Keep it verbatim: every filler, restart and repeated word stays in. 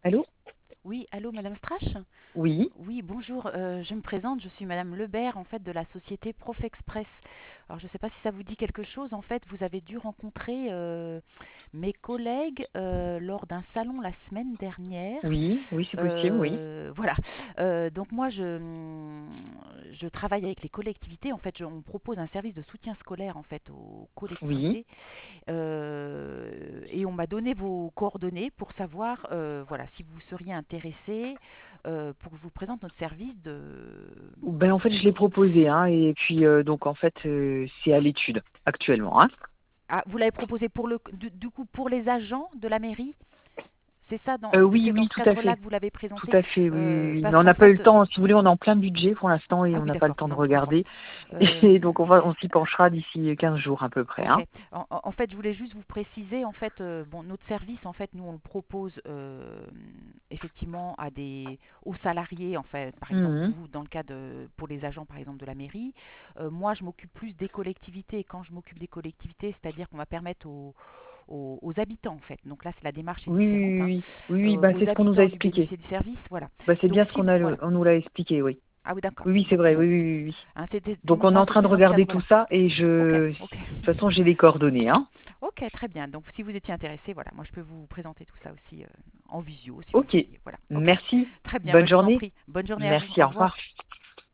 Allô? Oui, allô, Madame Strache? Oui. Oui, bonjour, euh, je me présente, je suis Madame Lebert, en fait, de la société Profexpress. Alors, je ne sais pas si ça vous dit quelque chose, en fait, vous avez dû rencontrer euh, mes collègues euh, lors d'un salon la semaine dernière. Oui, oui, c'est possible, oui. Euh, voilà. Euh, donc moi, je, je travaille avec les collectivités. En fait, je- on propose un service de soutien scolaire en fait aux Oui. collectivités. Euh, et on m'a donné vos coordonnées pour savoir, euh, voilà, si vous seriez intéressé euh, pour que je vous présente notre service de. Ben, en fait, je l'ai proposé, hein, et puis, euh, donc, en fait, euh, c'est à l'étude actuellement, hein. Ah, vous l'avez proposé pour le, du, du coup pour les agents de la mairie. C'est ça, dans, Euh, c'est oui, dans oui, ce tout à cadre-là fait. que vous l'avez Tout présenté. à fait, oui, oui, Euh, oui. Mais parce on qu'en n'a pas eu le fait, temps, si vous voulez, on est en plein budget pour l'instant et ah on oui, n'a pas le d'accord, temps de non, mais je comprends. regarder. Euh, Et donc, on va, on s'y penchera d'ici quinze jours à peu près, Ok. hein. En, en- en fait, je voulais juste vous préciser, en fait, euh, bon, notre service, en fait, nous, on le propose euh, effectivement à des, aux salariés, en fait, par exemple, Mhm. vous, dans le cas de, pour les agents, par exemple, de la mairie. Euh, moi, je m'occupe plus des collectivités. Et quand je m'occupe des collectivités, c'est-à-dire qu'on va permettre aux, aux- aux habitants, en fait. Donc là, c'est la démarche est Oui, oui, différente, oui, hein, oui, oui, oui, euh, bah, c'est aux ce qu'on nous a habitants du expliqué. bénéficier du service, voilà. Bah, c'est Donc bien ce si, qu'on a, voilà. on nous l'a expliqué, oui. Ah oui, d'accord. Oui, oui, c'est Donc vrai, bon, oui, oui, oui, oui. hein, c'était Donc, nous on est en train de renseigner dans le cadre, regarder tout voilà. ça et Ok, je, de ok. toute façon, j'ai les coordonnées, hein. Ok, très bien. Donc, si vous étiez intéressé, voilà, moi je peux vous présenter tout ça aussi euh, en visio, si vous le Ok. souhaitez. Voilà. Ok, Merci. très bien. Bah, Bonne je vous en journée. prie. Bonne journée à vous. Merci. Au Au revoir. revoir.